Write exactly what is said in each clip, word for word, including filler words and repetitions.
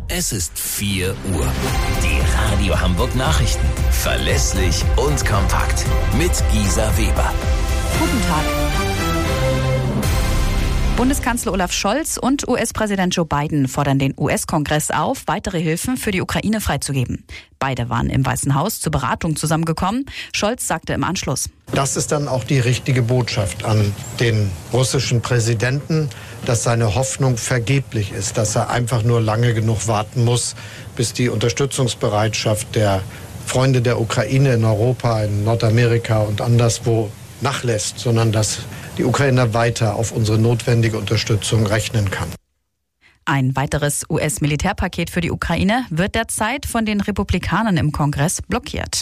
Es ist vier Uhr. Die Radio Hamburg Nachrichten. Verlässlich und kompakt. Mit Gisa Weber. Guten Tag. Bundeskanzler Olaf Scholz und U S-Präsident Joe Biden fordern den U S-Kongress auf, weitere Hilfen für die Ukraine freizugeben. Beide waren im Weißen Haus zur Beratung zusammengekommen. Scholz sagte im Anschluss: Das ist dann auch die richtige Botschaft an den russischen Präsidenten, dass seine Hoffnung vergeblich ist, dass er einfach nur lange genug warten muss, bis die Unterstützungsbereitschaft der Freunde der Ukraine in Europa, in Nordamerika und anderswo nachlässt, sondern dass die Ukraine weiter auf unsere notwendige Unterstützung rechnen kann. Ein weiteres U S-Militärpaket für die Ukraine wird derzeit von den Republikanern im Kongress blockiert.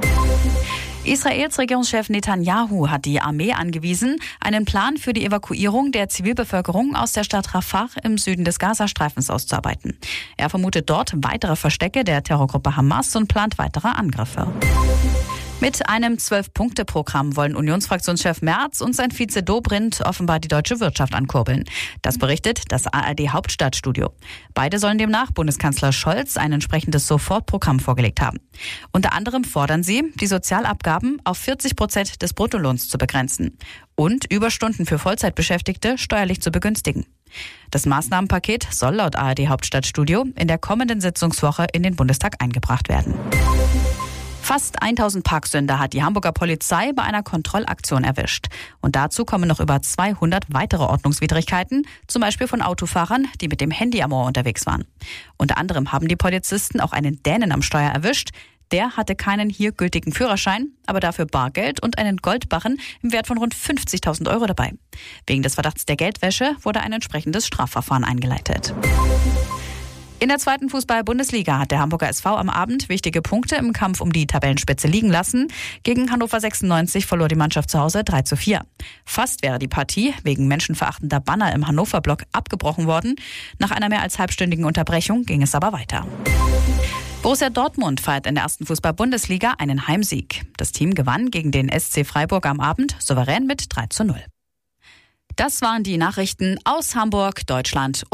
Israels Regierungschef Netanyahu hat die Armee angewiesen, einen Plan für die Evakuierung der Zivilbevölkerung aus der Stadt Rafah im Süden des Gazastreifens auszuarbeiten. Er vermutet dort weitere Verstecke der Terrorgruppe Hamas und plant weitere Angriffe. Mit einem Zwölf-Punkte-Programm wollen Unionsfraktionschef Merz und sein Vize Dobrindt offenbar die deutsche Wirtschaft ankurbeln. Das berichtet das A R D-Hauptstadtstudio. Beide sollen demnach Bundeskanzler Scholz ein entsprechendes Sofortprogramm vorgelegt haben. Unter anderem fordern sie, die Sozialabgaben auf vierzig Prozent des Bruttolohns zu begrenzen und Überstunden für Vollzeitbeschäftigte steuerlich zu begünstigen. Das Maßnahmenpaket soll laut A R D-Hauptstadtstudio in der kommenden Sitzungswoche in den Bundestag eingebracht werden. Fast tausend Parksünder hat die Hamburger Polizei bei einer Kontrollaktion erwischt. Und dazu kommen noch über zweihundert weitere Ordnungswidrigkeiten, zum Beispiel von Autofahrern, die mit dem Handy am Ohr unterwegs waren. Unter anderem haben die Polizisten auch einen Dänen am Steuer erwischt. Der hatte keinen hier gültigen Führerschein, aber dafür Bargeld und einen Goldbarren im Wert von rund fünfzigtausend Euro dabei. Wegen des Verdachts der Geldwäsche wurde ein entsprechendes Strafverfahren eingeleitet. In der zweiten Fußball-Bundesliga hat der Hamburger S V am Abend wichtige Punkte im Kampf um die Tabellenspitze liegen lassen. Gegen Hannover sechsundneunzig verlor die Mannschaft zu Hause drei zu vier. Fast wäre die Partie wegen menschenverachtender Banner im Hannover-Block abgebrochen worden. Nach einer mehr als halbstündigen Unterbrechung ging es aber weiter. Borussia Dortmund feiert in der ersten Fußball-Bundesliga einen Heimsieg. Das Team gewann gegen den S C Freiburg am Abend souverän mit drei zu null. Das waren die Nachrichten aus Hamburg, Deutschland.